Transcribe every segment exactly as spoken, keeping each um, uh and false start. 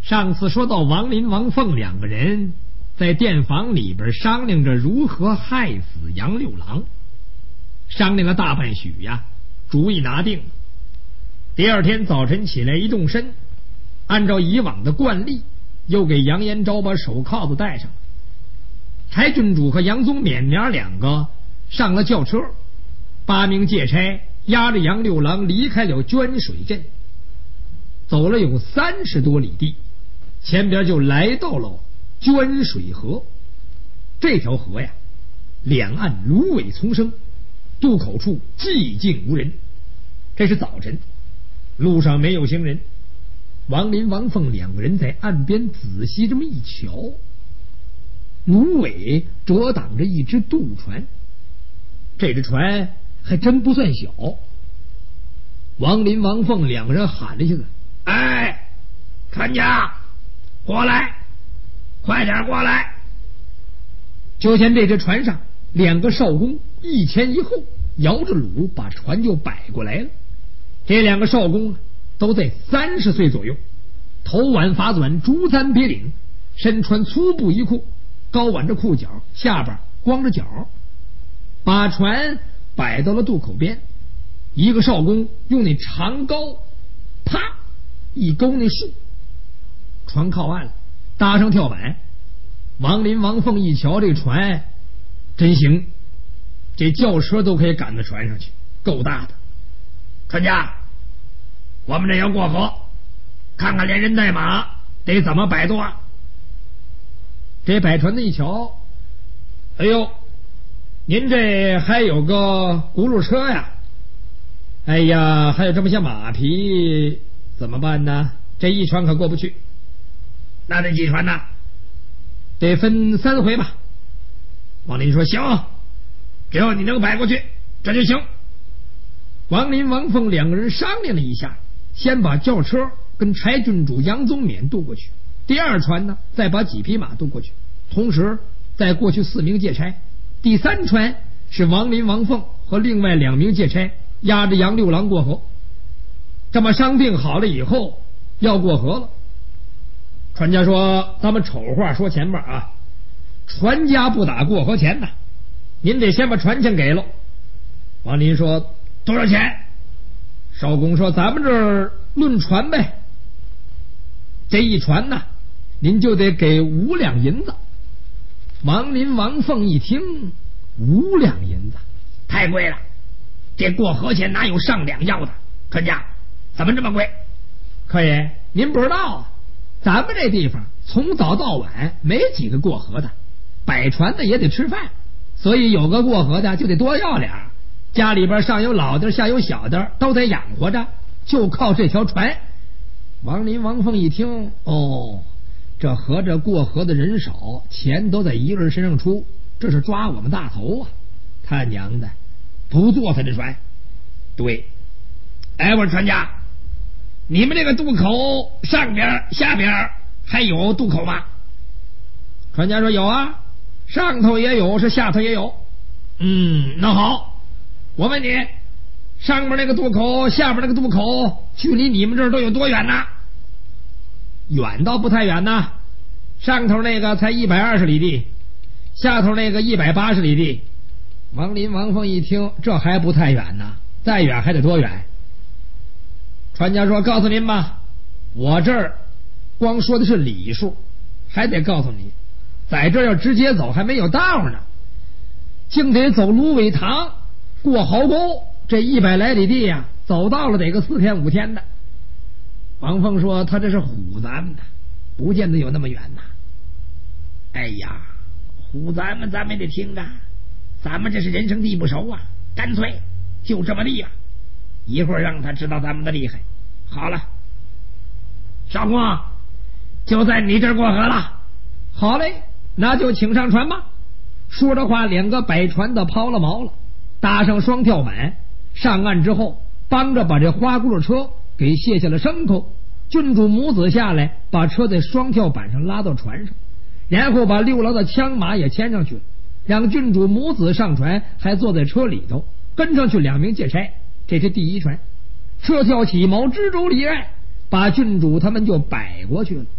上次说到王林、王凤两个人在店房里边商量着如何害死杨六郎，商量了大半许呀，主意拿定了。第二天早晨起来一动身，按照以往的惯例，又给杨延昭把手铐子戴上了。柴郡主和杨宗勉娘两个上了轿车，八名借差押着杨六郎离开了捐水镇，走了有三十多里地，前边就来到了捐水河。这条河呀，两岸芦苇丛生，渡口处寂静无人。这是早晨，路上没有行人。王林、王凤两个人在岸边仔细这么一瞧，芦苇遮挡着一只渡船，这只船还真不算小。王林、王凤两个人喊了一个：“哎，看家，过来，快点过来！”就见这只船上两个少工一前一后，摇着橹把船就摆过来了。这两个少工都在三十岁左右，头挽发短，竹簪别领，身穿粗布衣裤，高挽着裤脚，下边光着脚，把船摆到了渡口边。一个少工用那长篙啪一勾那树，船靠岸了，搭上跳板。王林、王凤一瞧，这船真行，这轿车都可以赶到船上去，够大的。船家，我们这要过河，看看连人带马得怎么摆渡啊？这摆船的一瞧，哎呦，您这还有个轱辘车呀？哎呀，还有这么些马匹，怎么办呢？这一船可过不去。那得几船呢？得分三回吧。王林说：“行，只要你能摆过去，这就行。”王林、王凤两个人商量了一下，先把轿车跟柴郡主杨宗勉渡过去，第二船呢，再把几匹马渡过去，同时再过去四名借差，第三船是王林、王凤和另外两名借差押着杨六郎过河。这么商定好了以后，要过河了。船家说：“咱们丑话说前面啊，船家不打过河钱呐，您得先把船钱给了。”王林说：“多少钱？”少公说：“咱们这儿论船呗，这一船呢，您就得给五两银子。”王林、王凤一听，五两银子太贵了，这过河钱哪有上两要的？船家怎么这么贵？客爷，您不知道啊，咱们这地方从早到晚没几个过河的，摆船的也得吃饭，所以有个过河的就得多要点，家里边上有老的下有小的，都得养活着，就靠这条船。王林、王凤一听，哦，这合着过河的人少，钱都在一个人身上出，这是抓我们大头啊！他娘的，不坐他这船。对，哎，我说船家，你们这个渡口上边下边还有渡口吗？船家说：“有啊，上头也有，是下头也有。”嗯，那好，我问你，上边那个渡口下边那个渡口距离你们这儿都有多远呢？远倒不太远呐，上头那个才一百二十里地，下头那个一百八十里地。王林、王凤一听，这还不太远呢，再远还得多远？船家说：“告诉您吧，我这儿光说的是里数，还得告诉你，在这儿要直接走还没有道呢，竟得走芦苇塘，过壕沟，这一百来里地呀、啊，走到了得个四天五天的。”王凤说：“他这是唬咱们的，不见得有那么远呐。”哎呀，唬咱们咱们也得听着，咱们这是人生地不熟啊，干脆就这么地吧，一会儿让他知道咱们的厉害。好了，少公就在你这儿过河了。好嘞，那就请上船吧。说着话，两个摆船的抛了锚了，搭上双跳板，上岸之后帮着把这花轱辘车给卸下了牲口。郡主母子下来，把车在双跳板上拉到船上，然后把六郎的枪马也牵上去了，让郡主母子上船，还坐在车里头，跟上去两名借差。这是第一船，车跳起锚，支舟离岸，把郡主他们就摆过去了。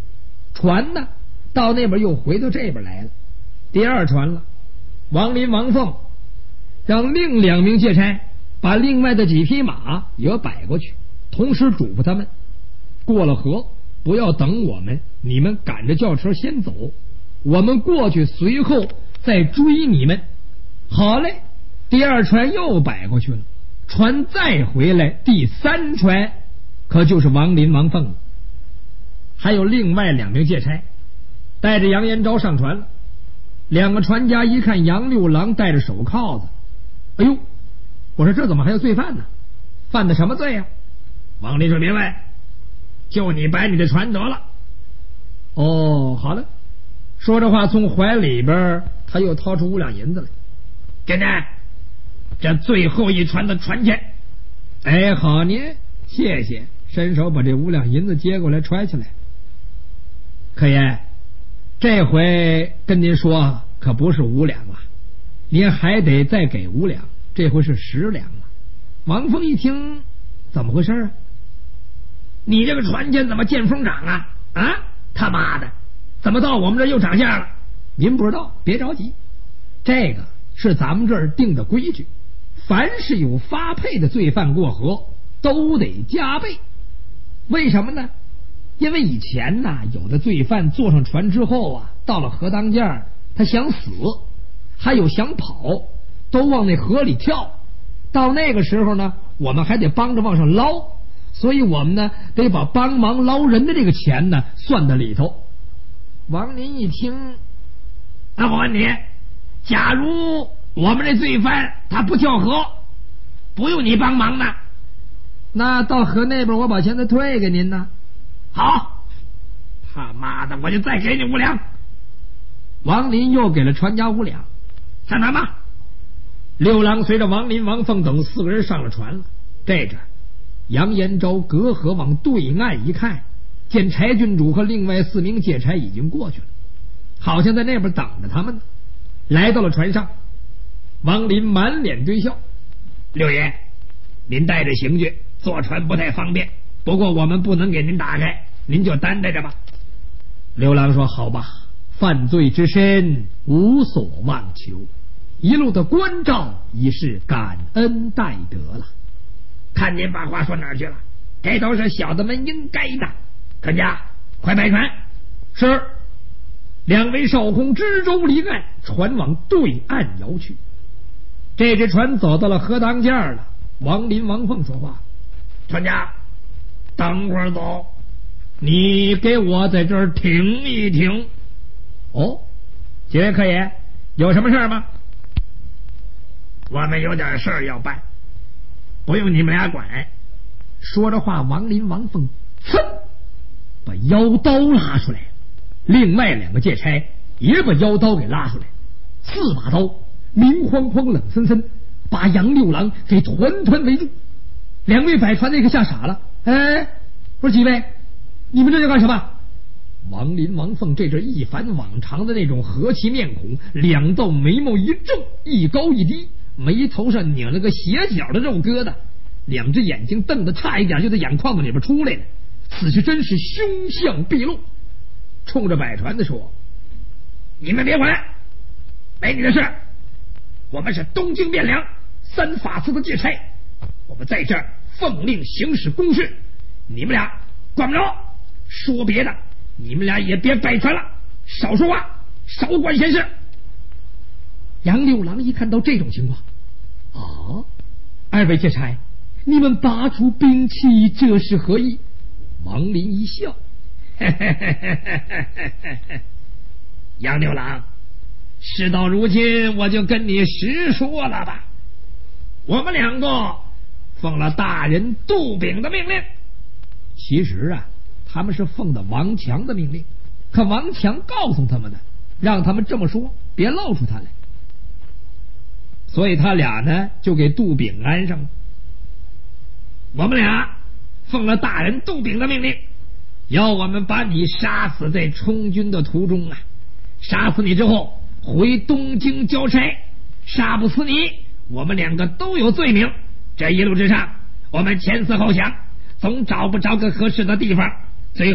船呢到那边又回到这边来了。第二船了，王林王凤让另两名借差把另外的几匹马也摆过去，同时嘱咐他们过了河不要等我们，你们赶着轿车先走，我们过去随后再追你们。好嘞，第二船又摆过去了，船再回来，第三船可就是王林王凤了。还有另外两名借差带着杨延昭上船了。两个船家一看杨六郎戴着手铐子，哎呦，我说这怎么还有罪犯呢？犯的什么罪呀、啊？王林说别问，就你摆你的船得了。哦，好了。说着话，从怀里边他又掏出五两银子来，给你这最后一船的船钱。哎，好呢，谢谢。伸手把这五两银子接过来，揣起来。可爷，这回跟您说可不是五两了，您还得再给五两，这回是十两了。王峰一听，怎么回事啊？你这个船钱怎么见风涨啊？啊，他妈的，怎么到我们这又涨价了？您不知道，别着急，这个是咱们这儿定的规矩，凡是有发配的罪犯过河，都得加倍。为什么呢？因为以前呢，有的罪犯坐上船之后啊，到了河当间，他想死，还有想跑，都往那河里跳。到那个时候呢，我们还得帮着往上捞，所以我们呢得把帮忙捞人的这个钱呢算在里头。王林一听，那我问你，假如我们这罪犯他不跳河，不用你帮忙呢，那到河那边我把钱再退给您呢。好，他妈的，我就再给你五两。王林又给了船家五两，上船吧。六郎随着王林、王凤等四个人上了船了。这阵杨延昭隔河往对岸一看，见柴郡主和另外四名借差已经过去了，好像在那边等着他们呢。来到了船上，王林满脸堆笑：六爷，您带着刑具坐船不太方便，不过我们不能给您打开，您就担待着吧。刘郎说：好吧，犯罪之身无所妄求，一路的关照已是感恩戴德了。看您把话说哪儿去了？这都是小的们应该的。看家，快摆船。是。两位少空支舟离岸，船往对岸摇去。这只船走到了河当间了。王林、王凤说话：船家，等会儿走，你给我在这儿停一停。哦，几位客爷，有什么事吗？我们有点事儿要办，不用你们俩管。说着话，王林、王凤噌把腰刀拉出来，另外两个借差也把腰刀给拉出来，四把刀明晃晃冷森森，把杨六郎给团团围住。两位摆船那个吓傻了，哎，我说几位，你们这是干什么？王林、王凤这阵一反往常的那种和气面孔，两道眉毛一皱，一高一低，眉头上拧了个斜角的肉疙瘩，两只眼睛瞪得差一点就在眼眶子里边出来了，此时真是凶相毕露。冲着摆船的说：你们别管，没你的事。我们是东京汴梁三法司的借差，我们在这儿奉令行使公事，你们俩管不着。说别的，你们俩也别摆船了，少说话，少管闲事。杨六郎一看到这种情况，哦，二位借差，你们拔出兵器，这是何意？王林一笑，杨六郎，事到如今，我就跟你实说了吧。我们两个奉了大人杜炳的命令。其实啊，他们是奉的王强的命令，可王强告诉他们的，让他们这么说，别露出他来。所以他俩呢，就给杜炳安上了。我们俩奉了大人杜炳的命令，要我们把你杀死在充军的途中啊！杀死你之后回东京交差，杀不死你，我们两个都有罪名。这一路之上，我们前思后想，总找不着个合适的地方，最后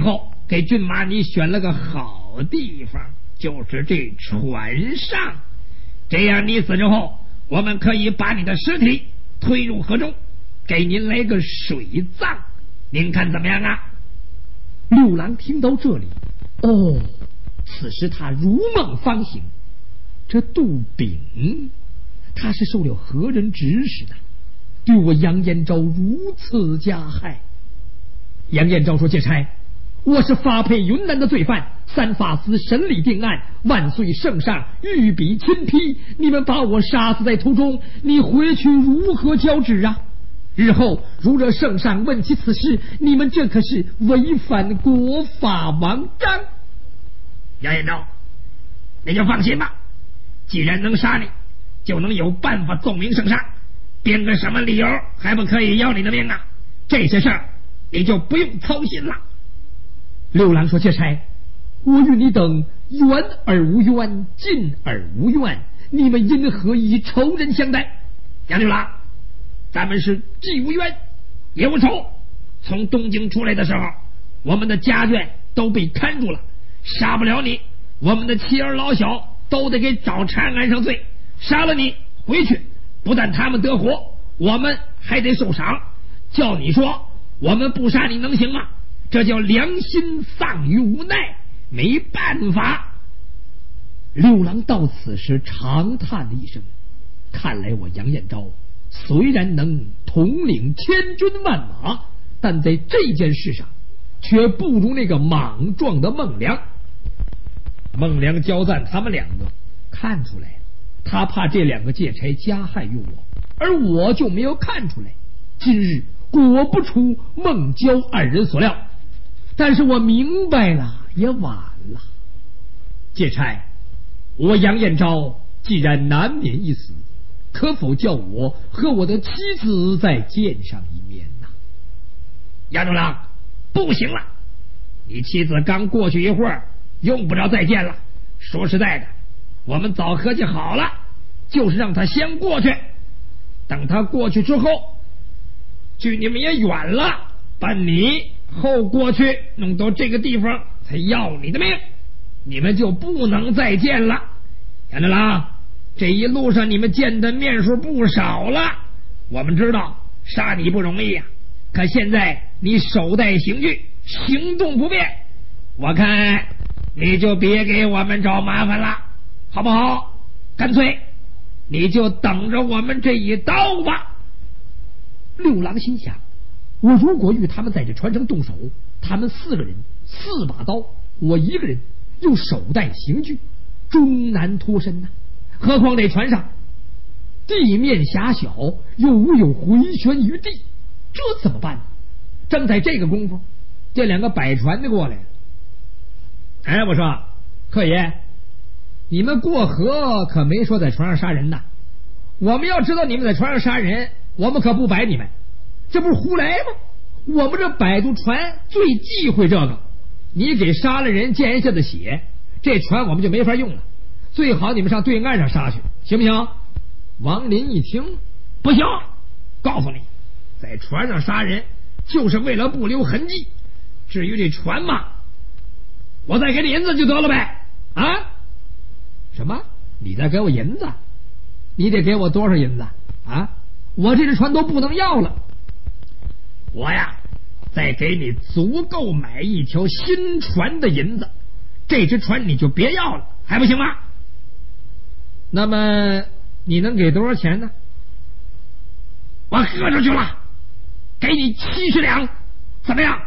给骏马你选了个好地方，就是这船上。这样你死之后，我们可以把你的尸体推入河中，给您来个水葬，您看怎么样啊？ 六郎听到这里，哦，此时他如梦方醒。这杜炳他是受了何人指使的，对我杨延昭如此加害？杨延昭说：借差，我是发配云南的罪犯，三法司审理定案，万岁圣上御笔亲批，你们把我杀死在途中，你回去如何交旨啊？日后如惹圣上问起此事，你们这可是违反国法王章。 杨延昭，你就放心吧，既然能杀你，就能有办法奏明圣上，编个什么理由还不可以要你的命啊？这些事儿你就不用操心了。 六郎说：借差，我与你等冤而无冤，近而无怨，你们因何以仇人相待？ 杨六郎，咱们是既无冤也无仇。从东京出来的时候，我们的家眷都被看住了，杀不了你，我们的妻儿老小都得给找谗安上罪。杀了你回去，不但他们得活，我们还得受伤。叫你说我们不杀你能行吗？这叫良心丧于无奈，没办法。 六郎到此时长叹了一声，看来我杨延昭虽然能统领千军万马，但在这件事上却不如那个莽撞的孟良。孟良交赞他们两个看出来，他怕这两个借差加害于我，而我就没有看出来。今日果不出孟郊二人所料，但是我明白了也晚了。借差，我杨延昭既然难免一死，可否叫我和我的妻子再见上一面呢？ 杨中郎，不行了，你妻子刚过去一会儿，用不着再见了。说实在的，我们早合计好了，就是让他先过去，等他过去之后，距你们也远了，把你后过去弄到这个地方，才要你的命，你们就不能再见了。杨中郎，这一路上你们见的面数不少了，我们知道杀你不容易呀、啊，可现在你手带刑具，行动不便，我看你就别给我们找麻烦了，好不好？干脆你就等着我们这一刀吧。 六郎心想，我如果与他们在这船上动手，他们四个人四把刀，我一个人又手带刑具，终难脱身呐、啊。何况这船上地面狭小，又无有回旋余地，这怎么办呢？正在这个功夫，这两个摆船的过来了。 哎，我说客爷，你们过河可没说在船上杀人呐。我们要知道你们在船上杀人，我们可不摆你们，这不是胡来吗？我们这摆渡船最忌讳这个，你给杀了人溅一下子血，这船我们就没法用了，最好你们上对岸上杀去，行不行？王林一听，不行，告诉你，在船上杀人就是为了不留痕迹，至于这船嘛，我再给你银子就得了呗。啊？什么？你再给我银子？你得给我多少银子啊？我这只船都不能要了。我呀，再给你足够买一条新船的银子，这只船你就别要了，还不行吗？那么你能给多少钱呢？我喝出去了，给你七十两，怎么样？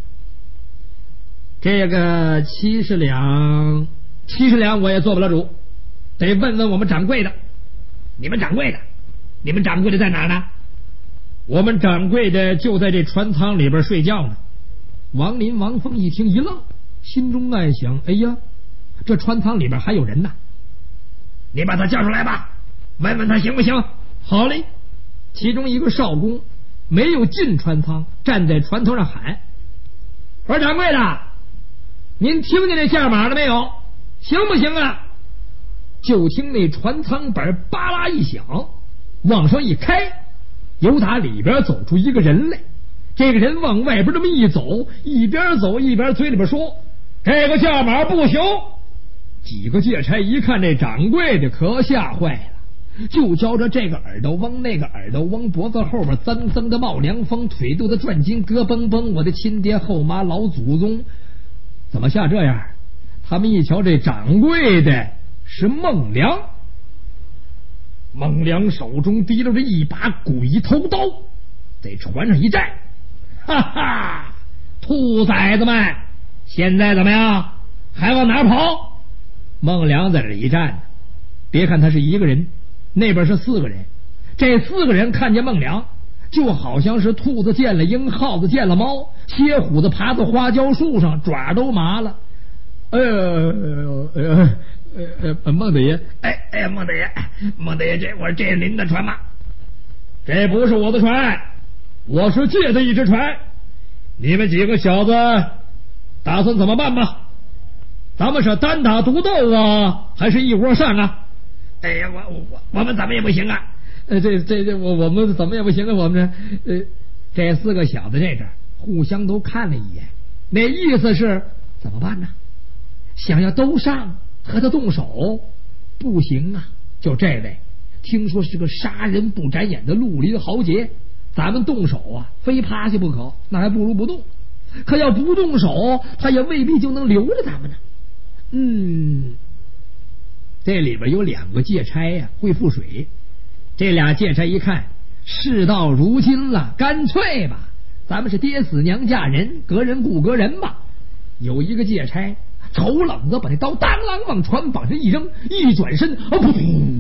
这个七十两，七十两我也做不了主，得问问我们掌柜的。你们掌柜的，你们掌柜的在哪呢？我们掌柜的就在这船舱里边睡觉呢。王林、王峰一听一愣，心中暗想：哎呀，这船舱里边还有人呢。你把他叫出来吧，问问他行不行？好嘞。其中一个少工没有进船舱，站在船头上喊：我说掌柜的，您听见这价码了没有？行不行啊？就听那船舱板吧啦一响，往上一开，由打里边走出一个人来。 这个人往外边这么一走，一边走一边嘴里边说：“这个价码不行。”几个借差一看这掌柜的，可吓坏了，就觉着这个耳朵嗡，那个耳朵嗡，脖子后边增增的冒凉风，腿肚子转筋，咯嘣嘣。我的亲爹后妈老祖宗，怎么像这样？他们一瞧，这掌柜的是孟良。孟良手中提溜着一把鬼头刀，在船上一站，哈哈，兔崽子们，现在怎么样？还往哪跑？孟良在这一站，别看他是一个人，那边是四个人。这四个人看见孟良，就好像是兔子见了鹰，耗子见了猫，蝎虎子爬到花椒树上，爪都麻了。呃呃呃呃呃，孟大爷，哎哎，孟大爷，孟大爷，这我这是您的船吗？这不是我的船，我是借的一只船。你们几个小子打算怎么办吧？咱们是单打独斗啊，还是一窝上啊？哎呀，我我我们怎么也不行啊！呃，这这这，我我们怎么也不行啊！我们这呃，这四个小子这阵互相都看了一眼，那意思是怎么办呢？想要都上和他动手，不行啊！就这位，听说是个杀人不眨眼的绿林豪杰，咱们动手啊，非趴下不可，那还不如不动。可要不动手，他也未必就能留着咱们呢。嗯，这里边有两个借差呀、啊，会覆水。这俩借差一看，事到如今了，干脆吧，咱们是爹死娘嫁人，隔人顾隔人吧。有一个借差瞅冷子把那刀当啷往船绑上一扔，一转身，哦噗，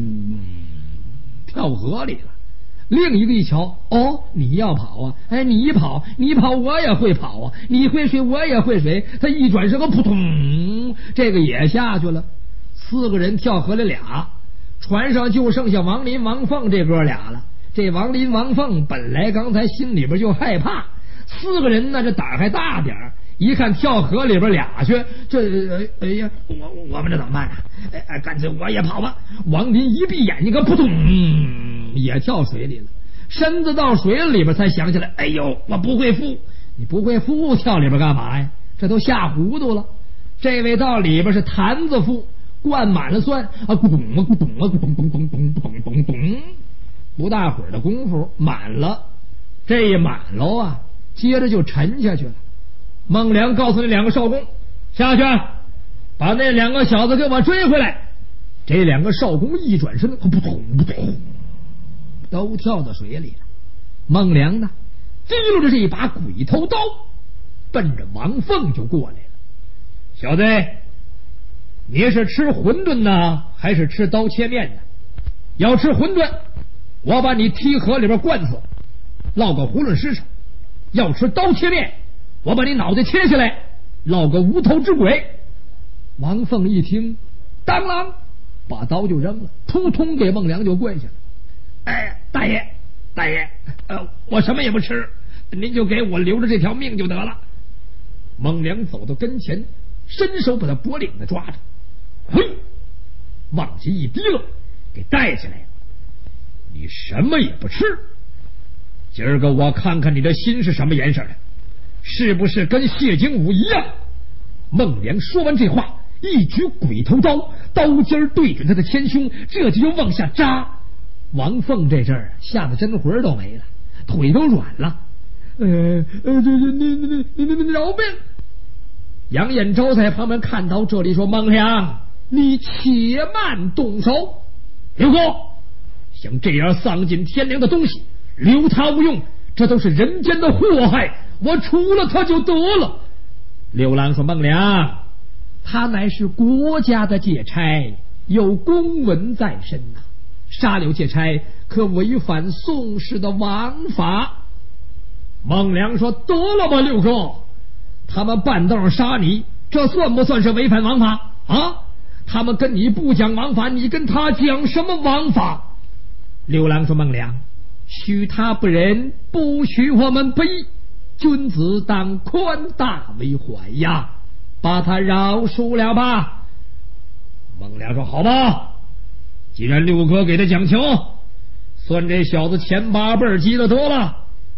跳河里了。另一个一瞧，哦，你要跑啊？哎，你一跑，你跑我也会跑啊！你会水，我也会水。他一转身，个扑通，这个也下去了。四个人跳河里俩，船上就剩下王林、王凤这哥俩了。这王林、王凤本来刚才心里边就害怕，四个人呢这胆还大点儿，一看跳河里边俩去，这哎呀，我我们这怎么办啊？哎，干脆我也跑吧。王林一闭眼睛，个扑通。也跳水里了，身子到水里边才想起来，哎呦，我不会浮。你不会浮，跳里边干嘛呀？这都吓糊涂了。这位到里边是坛子浮，灌满了蒜啊，咕咚啊咕咚啊咕咚咚咚咚咚咚咚，不大会儿的功夫满了。这一满喽啊，接着就沉下去了。孟良告诉那两个少工，下去把那两个小子给我追回来。这两个少工一转身，扑通扑通，都跳到水里了。孟良呢，提溜着这一把鬼头刀，奔着王凤就过来了。小子，你是吃馄饨呢，还是吃刀切面呢？要吃馄饨，我把你踢河里边灌死，落个囫囵尸上；要吃刀切面，我把你脑袋切下来，落个无头之鬼。王凤一听，当啷把刀就扔了，扑通给孟良就跪下了。哎，大爷，大爷，呃，我什么也不吃，您就给我留着这条命就得了。孟良走到跟前，伸手把他脖领子抓着，嘿，往下一提溜，给带起来了。你什么也不吃，今儿个我看看你的心是什么颜色的，是不是跟谢景武一样？孟良说完这话，一举鬼头刀，刀尖对准他的前胸，这就往下扎。王凤这阵儿吓得真魂都没了，腿都软了。呃呃，这这你你你你你饶命！杨延昭在旁边看到这里说：“孟良，你且慢动手。刘哥，像这样丧尽天良的东西，留他无用，这都是人间的祸害，我除了他就得了。”刘郎说：“孟良，他乃是国家的借差，有公文在身呐、啊。杀了借差可违反宋氏的王法。”孟良说：“得了吧，六哥，他们半道上杀你，这算不算是违反王法啊？他们跟你不讲王法，你跟他讲什么王法？”刘郎说：“孟良，许他不仁，不许我们不义，君子当宽大为怀呀，把他饶恕了吧。”孟良说：“好吧，既然六哥给他讲情，算这小子前八辈积了得了，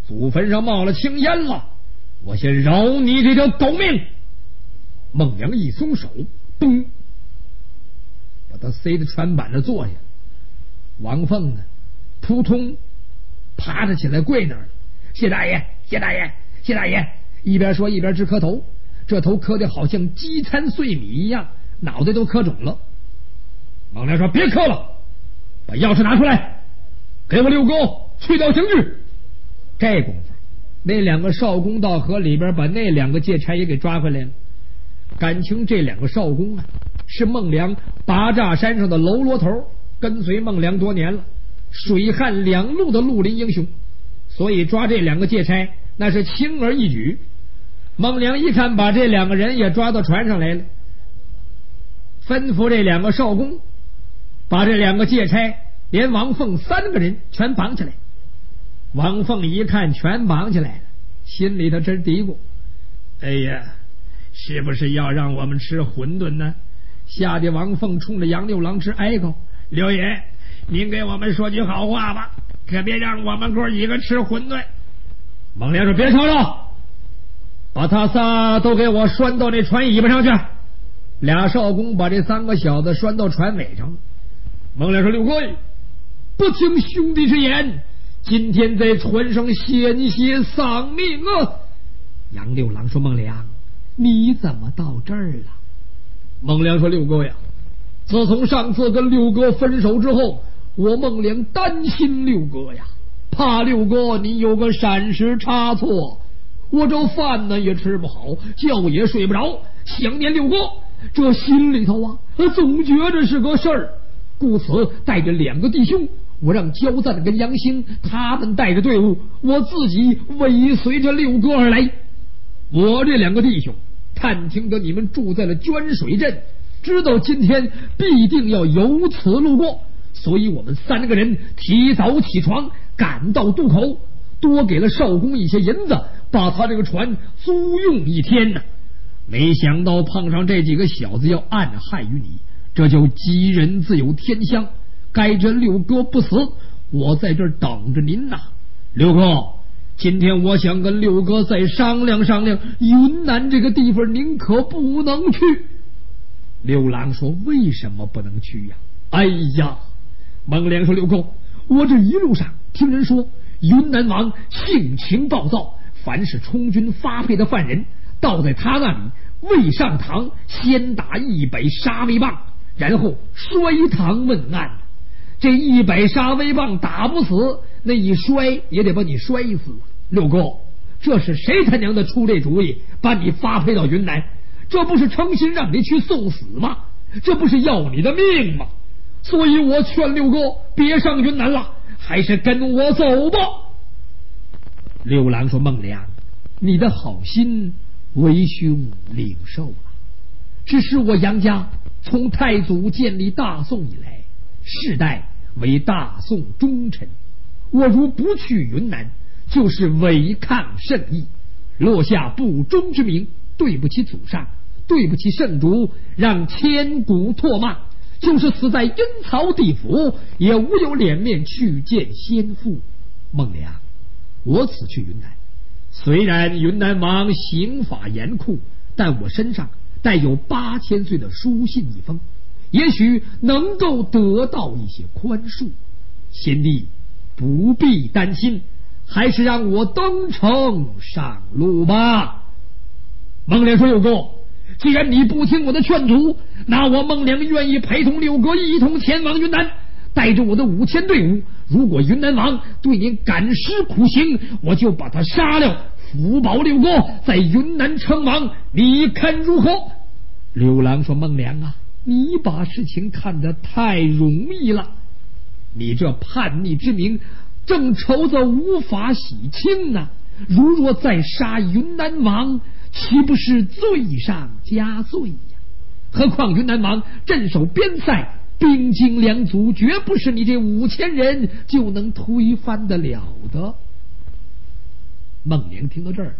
祖坟上冒了青烟了，我先饶你这条狗命。孟良一松手，嘣，把他塞在船板上坐下。王凤呢，扑通爬着起来跪那儿了。谢大爷，谢大爷，谢大爷！一边说一边直磕头，这头磕的好像饥餐碎米一样，脑袋都磕肿了。孟良说：“别磕了，把钥匙拿出来，给我六哥去掉刑具。”这功夫，那两个少公到河里边把那两个借差也给抓回来了。感情这两个少公啊，是孟良八寨山上的喽啰头，跟随孟良多年了，水旱两路的绿林英雄，所以抓这两个借差那是轻而易举。孟良一看把这两个人也抓到船上来了，吩咐这两个少公把这两个借差连王凤三个人全绑起来。王凤一看全绑起来了，心里头真嘀咕：哎呀，是不是要让我们吃馄饨呢？吓得王凤冲着杨六郎直哀告：六爷，您给我们说句好话吧，可别让我们哥几个吃馄饨。孟良说：别吵吵，把他仨都给我拴到那船尾巴上去。俩少公把这三个小子拴到船尾上了。孟良说：六哥，不听兄弟之言，今天在船上险些丧命啊！杨六郎说：孟良，你怎么到这儿了？孟良说：六哥呀，自从上次跟六哥分手之后，我孟良担心六哥呀，怕六哥你有个闪失差错，我这饭呢也吃不好，觉也睡不着，想念六哥，这心里头啊总觉着是个事儿，故此带着两个弟兄，我让焦赞跟杨兴他们带着队伍，我自己尾随着六哥而来。我这两个弟兄探听得你们住在了捐水镇，知道今天必定要由此路过，所以我们三个人提早起床赶到渡口，多给了少公一些银子，把他这个船租用一天呢。没想到碰上这几个小子要暗害于你，这就吉人自有天相，该这六哥不死，我在这儿等着您呐。六哥，今天我想跟六哥再商量商量，云南这个地方您可不能去。六郎说：为什么不能去呀？哎呀，孟良说：六哥，我这一路上听人说云南王性情暴躁，凡是充军发配的犯人，倒在他那里未上堂先打一百杀威棒，然后摔堂问案。这一百杀威棒打不死，那一摔也得把你摔死。六哥，这是谁他娘的出这主意把你发配到云南？这不是诚心让你去送死吗？这不是要你的命吗？所以我劝六哥别上云南了，还是跟我走吧。六郎说：孟良，你的好心为兄领受了，只是我杨家从太祖建立大宋以来，世代为大宋忠臣，我如不去云南，就是违抗圣意，落下不忠之名，对不起祖上，对不起圣主，让千古唾骂，就是死在阴曹地府，也无有脸面去见先父。孟良，我此去云南，虽然云南王刑法严酷，但我身上带有八千岁的书信一封，也许能够得到一些宽恕。先帝不必担心，还是让我登城上路吧。孟良说：六哥，既然你不听我的劝阻，那我孟良愿意陪同六哥一同前往云南，带着我的五千队伍，如果云南王对您感施苦刑，我就把他杀了，福保六哥在云南称王，你看如何？六郎说：孟良啊，你把事情看得太容易了，你这叛逆之名正愁着无法洗清呢，如若再杀云南王，岂不是罪上加罪呀？何况云南王镇守边塞，兵精粮足，绝不是你这五千人就能推翻得了的。孟良听到这儿，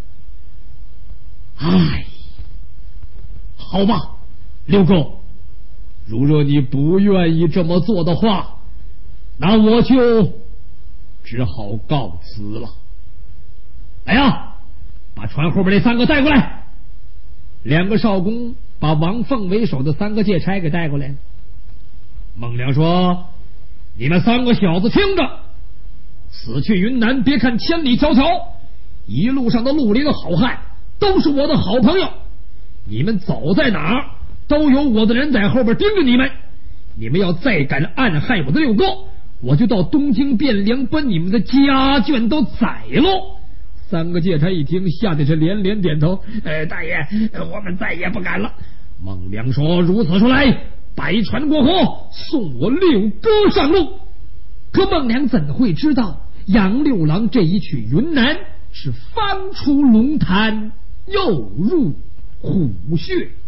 唉，好吧，六哥，如若你不愿意这么做的话，那我就只好告辞了。 哎呀，把船后边那三个带过来。两个少工把王凤为首的三个借差给带过来了。孟良说：“你们三个小子听着，此去云南，别看千里迢迢，一路上的绿林好汉都是我的好朋友，你们走在哪儿，都有我的人在后边盯着你们。你们要再敢暗害我的六哥，我就到东京汴梁把你们的家眷都宰喽。”三个借差一听，吓得是连连点头：“呃，大爷，我们再也不敢了。”孟良说：“如此说来，摆船过河，送我六哥上路。”可孟良怎会知道，杨六郎这一去云南是方出龙潭，又入虎穴。